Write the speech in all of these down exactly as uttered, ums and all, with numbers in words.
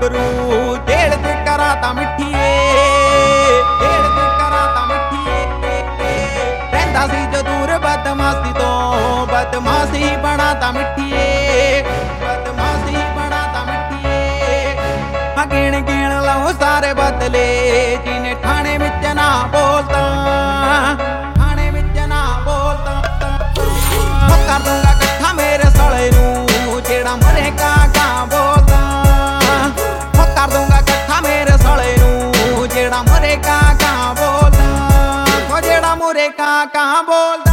ਗੱਭਰੂ ਜੇਲ੍ਹ ਚ ਕਰਾਂ ਤਾਂ ਮਿੱਠੀਏ, ਜੇਲ੍ਹ ਚ ਕਰਾਂ ਤਾਂ ਮਿੱਠੀਏ। ਰਹਿੰਦਾ ਸੀ ਜੋ ਦੂਰ ਬਦਮਾਸ਼ੀ ਤੋਂ, ਬਦਮਾਸ਼ੀ ਬਣਾ ਤਾਂ ਮਿੱਠੀਏ, ਬਦਮਾਸ਼ੀ ਬਣਾ ਤਾਂ ਮਿੱਠੀਏ। ਹਾਂ ਗਿਣ ਗਿਣ ਲਓ ਸਾਰੇ ਬਦਲੇ ਜਿਹਨੇ ਥਾਣੇ ਵਿੱਚ ਨਾ ਬੋਲਦਾ, ਥਾਣੇ ਵਿੱਚ ਨਾ ਬੋਲਦਾ। ਕਰ ਦੂੰਗਾ ਇਕੱਠਾ ਮੇਰੇ ਸਾਲੇ ਨੂੰ ਜਿਹੜਾ ਮਰੇ ਕਾਂ ਕਾਂ ਬੋਲਦਾ, ਹੋ ਕਰ ਦੂੰਗਾ ਇਕੱਠਾ ਮੇਰੇ ਸਾਲੇ ਨੂੰ ਜਿਹੜਾ ਮਰੇ ਕਾਂ ਕਾਂ ਬੋਲਦਾ, ਹੋ ਜਿਹੜਾ ਮਰੇ ਕਾਂ ਕਾਂ ਬੋਲਦਾ।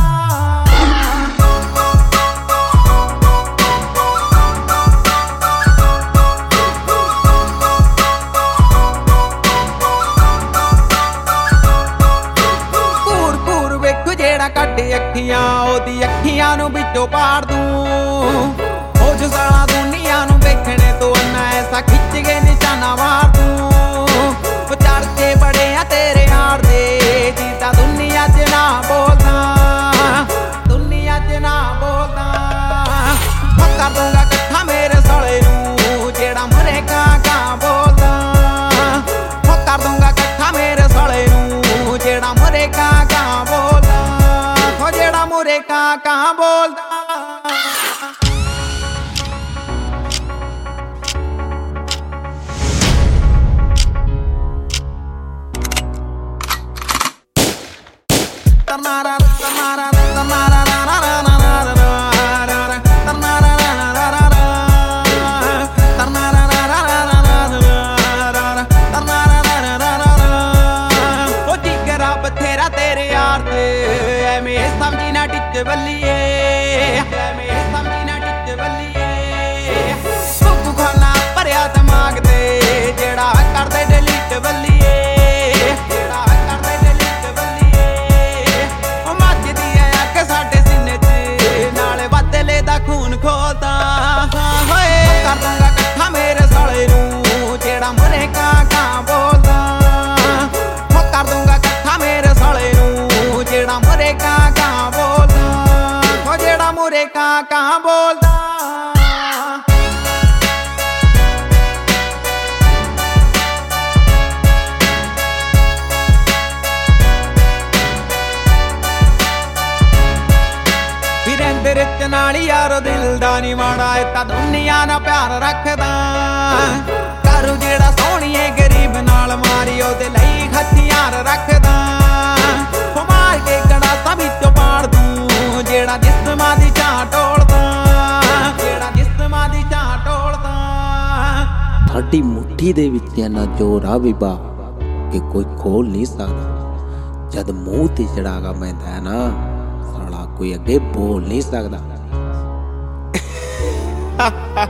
ਕੱਢ ਅੱਖੀਆਂ ਉਹਦੀ ਅੱਖੀਆਂ ਨੂੰ ਵਿੱਚੋਂ ਪਾੜ ਦੂੰ, ਹੋ ਜੋ ਸਾਲਾ ਦੁਨੀਆ ਨੂੰ ਵੇਖਣੇ ਤੋਂ ਅੰਨਾ ਐਸਾ ਖਿੱਚ ਕੇ ਨਿਸ਼ਾਨਾ ਮਾਰ ਦੂੰ। ਉਹ ਚਰਚੇ ਬੜੇ ਆ ਤੇਰੇ ਯਾਰ ਦੇ ਜਿੱਦਾਂ ਦੁਨੀਆ 'ਚ ਨਾ ਬੋਲਦਾ, ਦੁਨੀਆ 'ਚ ਨਾ ਬੋਲਦਾ। ਹੋ ਕਰ ਦੂੰਗਾ ਇਕੱਠਾ ਮੇਰੇ ਸਾਲੇ ਨੂੰ ਜਿਹੜਾ ਮਰੇ ਕਾਂ ਕਾਂ ਬੋਲਦਾ, ਹੋ ਕਰ ਦੂੰਗਾ ਇਕੱਠਾ ਮੇਰੇ ਸਾਲੇ ਨੂੰ ਜਿਹੜਾ ਮਰੇ ਕਾਂ ਕਾਂ ਬੋਲਦਾ, ਜਿਹੜਾ ਮੁਰੇ ਕਾਂ ਕਾਂ ਬੋਲਦਾ। ਤਰਨਾਰਾ ਤਰਨਾਰਾ ਤਰਨਾਰਾ ਉਹ ਜਿਗਰਾ ਬਥੇਰਾ ਤੇਰੇ ਯਾਰ ਤੇ ਐਵੇਂ ਸਮਝੀ ਨਾ ਟਿੱਚ ਬੱਲੀਏ, ਐਵੇਂ ਸਮਝੀ ਨਾ ਟਿੱਚ ਬੱਲੀਏ। ਭੁੱਖ ਖਾਨਾ ਭਰਿਆ ਦਿਮਾਗ ਤੇ ਜਿਹੜਾ ਕਰਦੇ ਡਿਲੀਟ ਬੱਲੀਏ, ਜਿਹੜਾ ਕਰਦੇ ਡਿਲੀਟ ਬੱਲੀਏ। ਉਹ ਮੱਚਦੀ ਐ ਅੱਗ ਸਾਡੇ ਸੀਨੇ 'ਚ ਨਾਲੇ ਬਦਲੇ ਦਾ ਖੂਨ ਖੋਲਦਾ ਹੋਏ। ਕਰ ਦੂੰਗਾ ਇਕੱਠਾ ਮੇਰੇ ਸਾਲੇ ਨੂੰ ਜਿਹੜਾ ਮਰੇ ਕਾਂ ਕਾਂ ਬੋਲਦਾ, ਹੋ ਕਰ ਦੂੰਗਾ ਇਕੱਠਾ ਮੇਰੇ ਸਾਲੇ ਨੂੰ ਜਿਹੜਾ ਮਰੇ ਕਾਂ ਕਾਂ ਬੋਲਦਾ, ਹੋ ਜਿਹੜਾ ਮਰੇ ਕਾਂ ਕਾਂ ਬੋਲਦਾ। ਵੀਰੇਂਦਰ ਚ ਨਾਲ ਯਾਰੋ ਦਿਲ ਦਾ ਨੀ ਮਾੜਾ ਏ ਤਾਂ ਦੁਨੀਆ ਨਾਲ ਪਿਆਰ ਰੱਖਦਾ, ਕਰੂ ਜਿਹੜਾ ਸੋਹਣੀਏ ਗਰੀਬ ਨਾਲ ਮਾਰੀ ਉਹਦੇ ਲਈ ਹਥਿਆਰ ਰੱਖਦਾ। ਹੋ ਮਾਰ ਕੇ ਗੜਾਸਾ ਵਿੱਚੋਂ ਪਾੜ ਦੂੰ ਜਿਹੜਾ ਜਿਸਮਾਂ ਦੀ ਚਾਹ ਟੋਲਦਾ, ਜਿਹੜਾ ਜਿਸਮਾਂ ਦੀ ਚਾਹ ਟੋਲਦਾ। ਸਾਡੀ ਮੁੱਠੀ ਦੇ ਵਿੱਚ ਇੰਨਾ ਜ਼ੋਰ ਆ ਬੀਬਾ ਕਿ ਕੋਈ ਖੋਲ ਨਹੀਂ ਸਕਦਾ। ਜਦ ਮੂੰਹ ਤੇ ਚੜਾਗਾ ਪੈਂਦਾ ਹੈ ਨਾ ਸਾਲਾ ਕੋਈ ਅੱਗੇ ਬੋਲ ਨਹੀਂ ਸਕਦਾ।